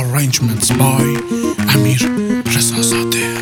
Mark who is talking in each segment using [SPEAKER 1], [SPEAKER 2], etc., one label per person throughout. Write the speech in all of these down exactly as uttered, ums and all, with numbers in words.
[SPEAKER 1] Arrangements by امیر رضازاده.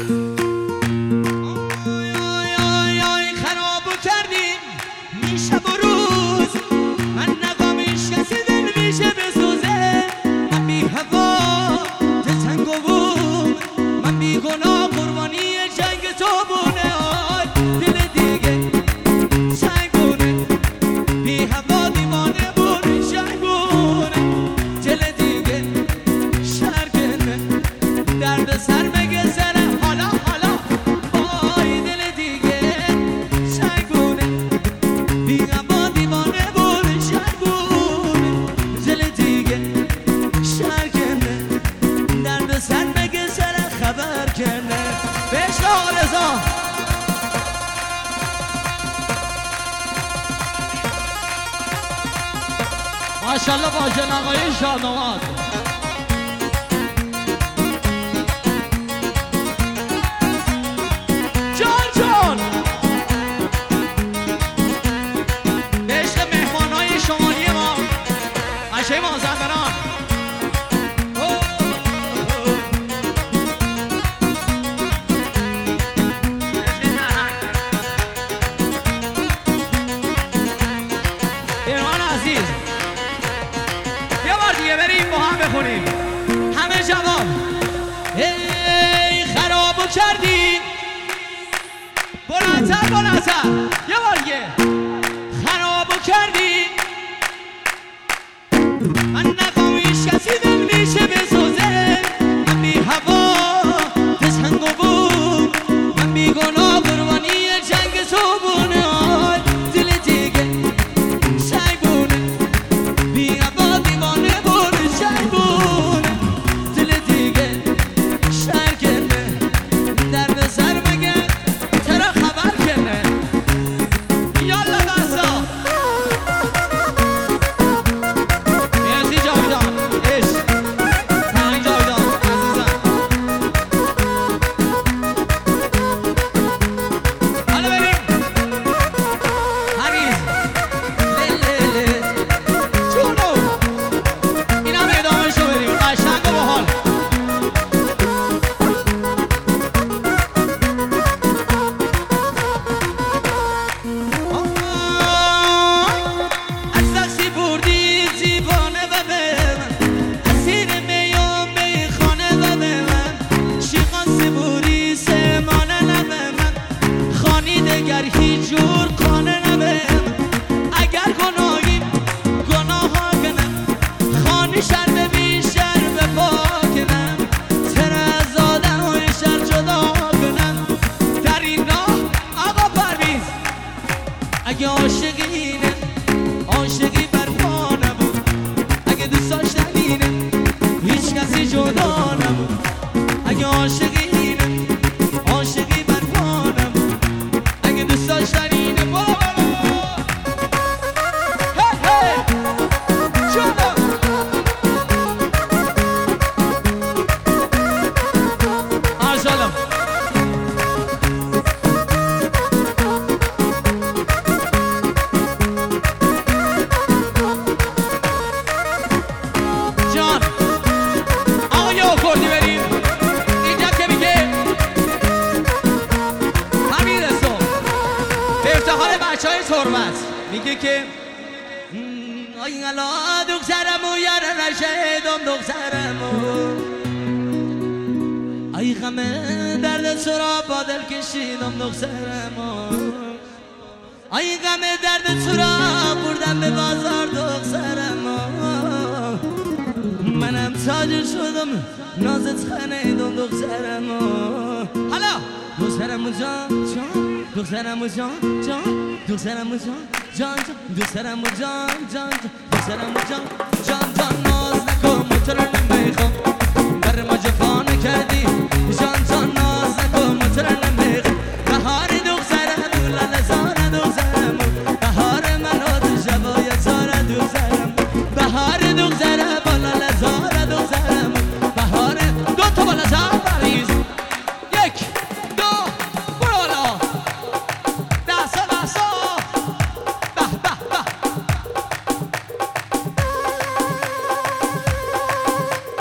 [SPEAKER 2] ماشاءالله با جناقای شادوات جان جان به عشق مهمانهای شمالی ما عشق مازندران بخونیم همه جواب. ای خرابو کردی بلندتر بلندتر یه بار دیگه خرابو کردی من نقامیش کسی دل میشه بسوزه من بی هوا تسنگ و بود من بی گناه قربانی جنگ صبونه های دل دیگه شیبونه بی هوا دیوانه اگه عاشقینه عاشقی برپا نبود اگه دوست داشتنینه هیچ کسی جدا نبود اگه عاشقینه عاشقی برپا نبود اگه دوست داشتنینه بابا میگه که آی الا دخترمو یاره نشیدم دخترمو ای غم درد سرا با دل کشیدم دخترمو ای غم درد سرا بردم به بازار دخترمو منم تاج شدم نازت خنیدم دخترمو حالا دخترمو جان جان دخترمو جان جان دخترمو جان جان جان دخترمو جان جان دخترمو جان جان جان ناز نکن موتور نمیخوام در ما جفا نکردی جان جان ناز نکن موتور نمیخوام بهار دخترمو لاله زار دخترمو بهار منو تو جوای زار دخترمو بهار دخترمو لاله زار دخترمو بهار دو تا بالا زار بریز یک دو برو بالا دستا دستا به به به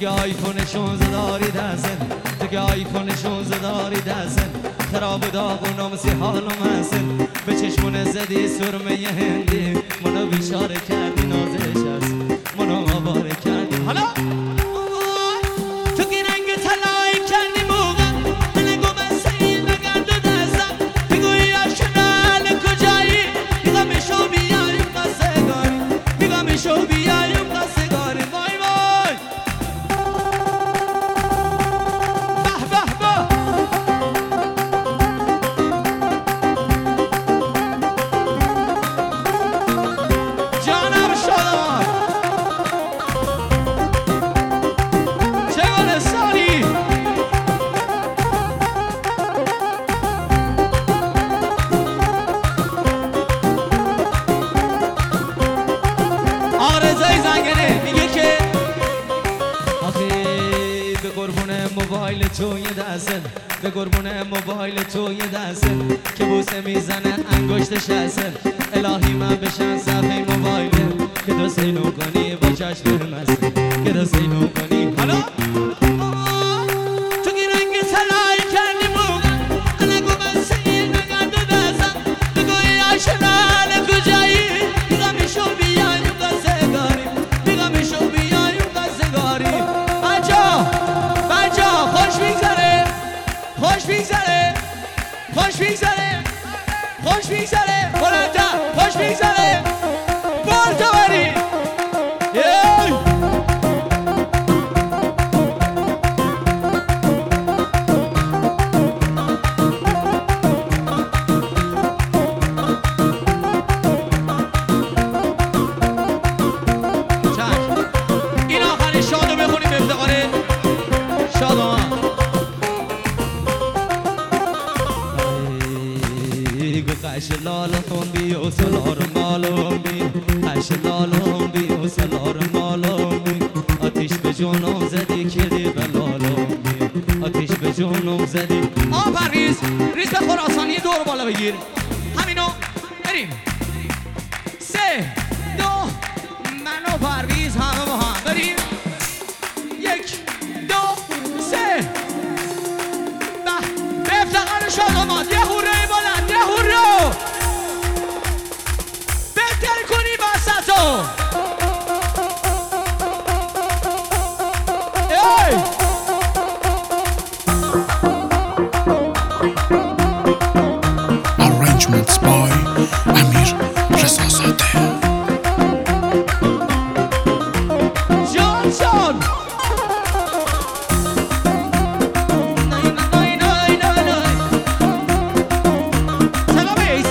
[SPEAKER 2] که آیفون شانزده داری دستن، تو که آیفون شانزده داری دستن، خراب و داغ و نامسی حالم هستن. به چشمون زدی سرمه هندی، منو بیچاره کردی نازش هست، منو آواره کردی. حالا تو که رنگ طلایی کردی موقع من گم سیر نگرد و دستم، بگویی آشنال کجایی، میگم شو بیاریم قصه‌گاری، میگم شو بیاریم قصه‌گاری. وای وای به به به جانم شدم چه گلستانی. آرزای زنگنه میگه که آخه به قربون موبایل تو یه دستن، به قربون موبایل تو یه دستن که بوسه میزنه انگشتش هستن. الهی من بشن صفحه موبایله که دو سینو کنی با چشم مست، که دو سینو کنی. حالا تو که رنگ طلایی کردی موقع من گم سیر نگرد و دستم، بگویی آشنال کجایی، میگم شو بیاریم قصه‌گاری، میگم شو بیاریم قصه‌گاری. بچه‌ها بچه‌ها خوش میگذره، خوش میگذره، خوش میگذره، خوش میگذره، بلندتر خوش میگذره، بال تو بری. این آخر شادو بخونیم به افتخار شادو. قش لالم بی و سلار مالم بی، قش لالم بی و سلار مالم بی، آتیش به جونم زدی کردی بلالم بی، آتیش به جونم زدی. آه پرویز ریز به خراسانی دور بالا بگیر، همینو بریم. سه دو من و پرویز همه با هم بریم. یک دو سه به افتخار شادمان یه هوره بلند، یه هوره بهتر کنی بسطو. ای
[SPEAKER 1] Arrangements by امیر رضا زاده.
[SPEAKER 2] جانسون نای نای نای نای نای سلام ایس.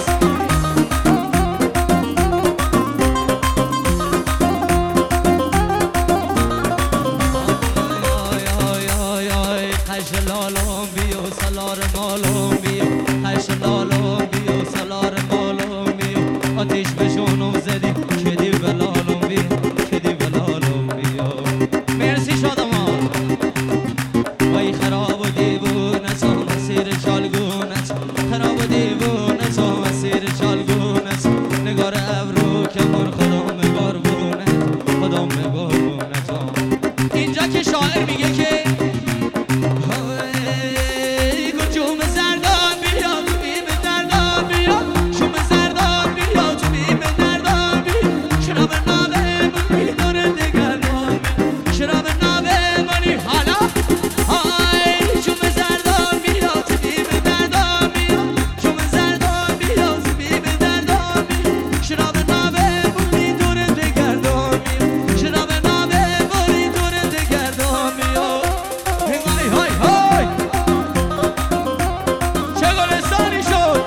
[SPEAKER 2] آی آی آی آی قش لالم بی و سلار مالم بی، قش لالم بی و سلار مالم بی، آتیش به جونم زدی کدی بلالم بی، کدی بلالم بی. مرسی شادمان. وای خراب و دیوونه تو مسیر چالگونت، خراب و دیوونه تو مسیر چالگونت، نگار ابرو که من خودم بگربونه، خودم بگربونه تو. اینجا که شاعر میگه که جوم زردان بیا تو بیم دردان بیا، جوم زردان بیا تو بیم دردان بیا، شراب نابه منی داره دگردان بیا، شراب نابه منی. حالا های جوم زردان بیا تو بیم دردان بیا، جوم زردان بیا تو بیم دردان بیا، شراب نابه منی داره دگردان بیا، شراب نابه منی داره دگردان بیا. های های های چه گلستانی شد.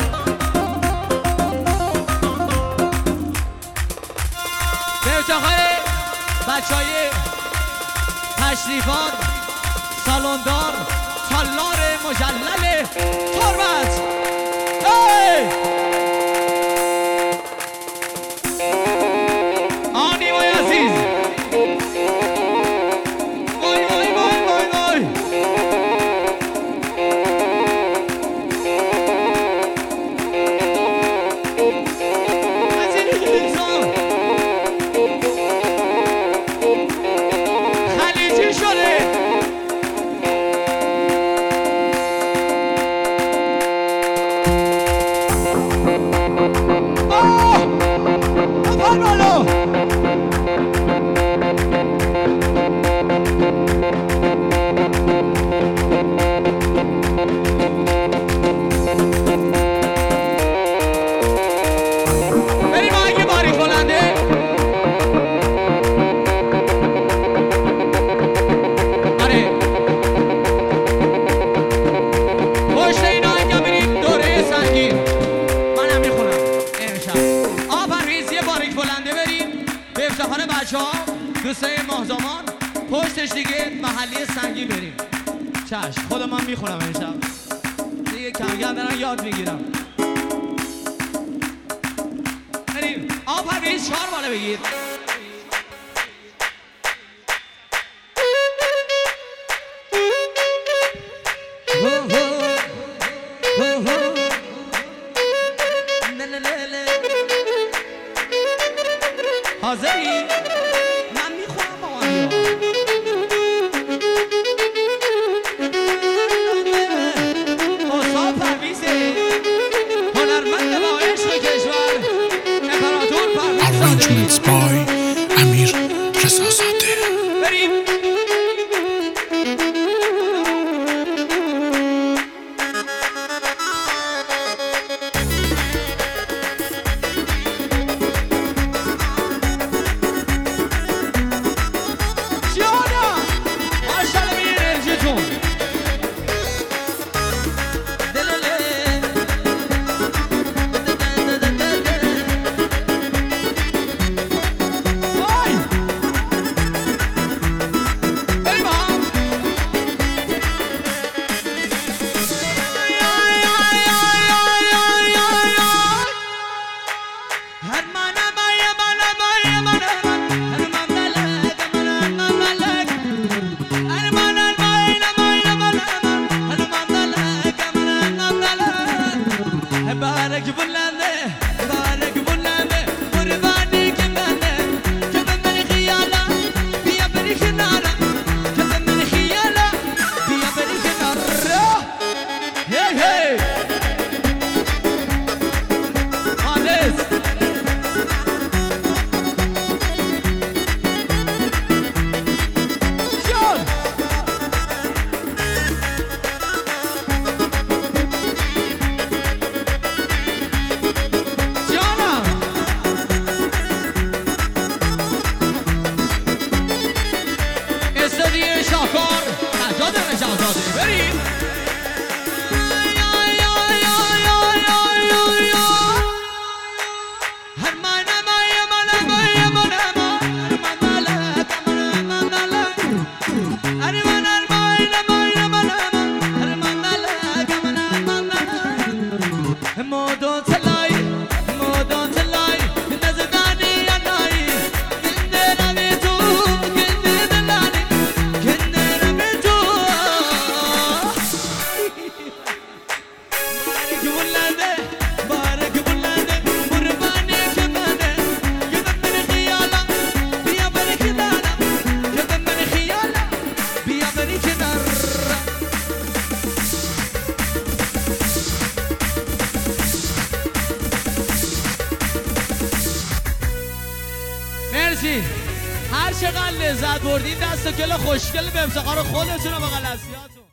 [SPEAKER 2] به افتخار بچه های تشریفات سالندار تالار مجلل تربت. ای آنی وای عزیز، وای وای وای وای وای عزیز بیار بالو بریم آهنگ باریک بلنده آره پشت این آهنگ بریم دوره سنگین منم میخونم امشب آقا پرویز یه باریک بلنده بریم به افتخار بچه ها دوستای ماهزامان پشتش دیگه محلی سنگین بریم چشم خودم من میخونم امشب دیگه کم کم دارم یاد میگیرم بریم آقا پرویز چهار بالا بگیر حاضری؟ من میخونم با آنیا استاد پرویزه هنرمند با عشق کشور امپراتور پرویز
[SPEAKER 1] Arrangements by امیر رضازاده.
[SPEAKER 2] بریم هر چقدر لذت بردین دست و کل خوشگل به افتخار خودتون و بغلسیاتون